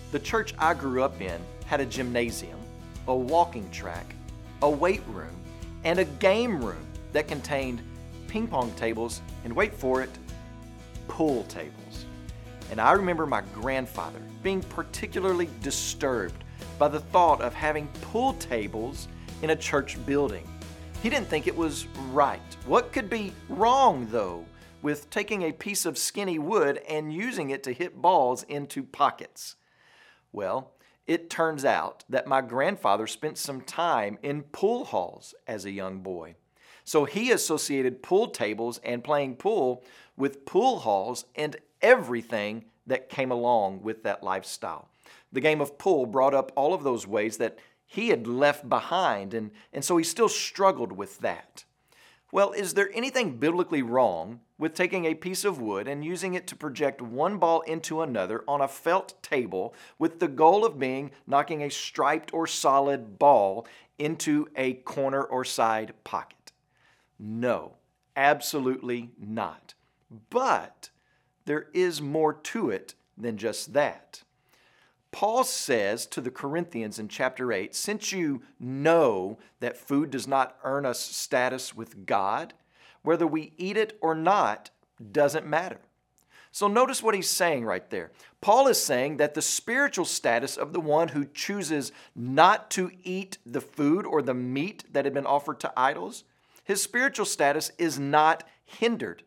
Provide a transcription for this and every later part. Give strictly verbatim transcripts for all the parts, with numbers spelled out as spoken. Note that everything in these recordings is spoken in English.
The church I grew up in had a gymnasium, a walking track, a weight room, and a game room that contained ping pong tables and, wait for it, pool tables. And I remember my grandfather being particularly disturbed by the thought of having pool tables in a church building. He didn't think it was right. What could be wrong, though, with taking a piece of skinny wood and using it to hit balls into pockets? Well, it turns out that my grandfather spent some time in pool halls as a young boy. So he associated pool tables and playing pool with pool halls and everything that came along with that lifestyle. The game of pool brought up all of those ways that he had left behind, and, and so he still struggled with that. Well, is there anything biblically wrong with taking a piece of wood and using it to project one ball into another on a felt table with the goal of being knocking a striped or solid ball into a corner or side pocket? No, absolutely not. But there is more to it than just that. Paul says to the Corinthians in chapter eight, since you know that food does not earn us status with God, whether we eat it or not doesn't matter. So notice what he's saying right there. Paul is saying that the spiritual status of the one who chooses not to eat the food or the meat that had been offered to idols, his spiritual status is not hindered.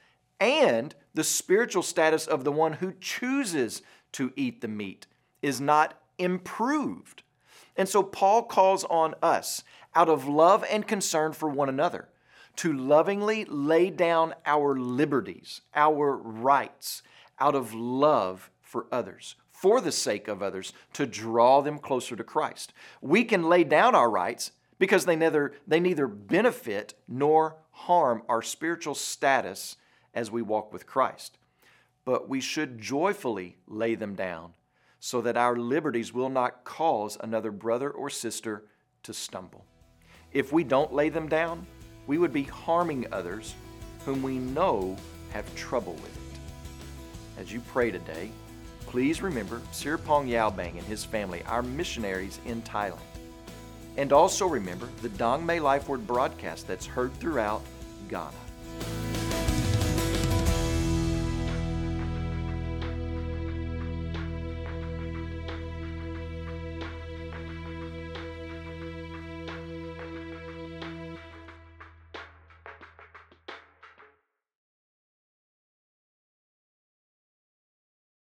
And the spiritual status of the one who chooses to eat the meat is not improved. And so Paul calls on us, out of love and concern for one another, to lovingly lay down our liberties, our rights, out of love for others, for the sake of others, to draw them closer to Christ. We can lay down our rights because they neither, they neither benefit nor harm our spiritual status as we walk with Christ. But we should joyfully lay them down so that our liberties will not cause another brother or sister to stumble. If we don't lay them down, we would be harming others whom we know have trouble with it. As you pray today, please remember Sirapong Yaobang and his family, our missionaries in Thailand. And also remember the Dong May Life Word broadcast that's heard throughout Ghana.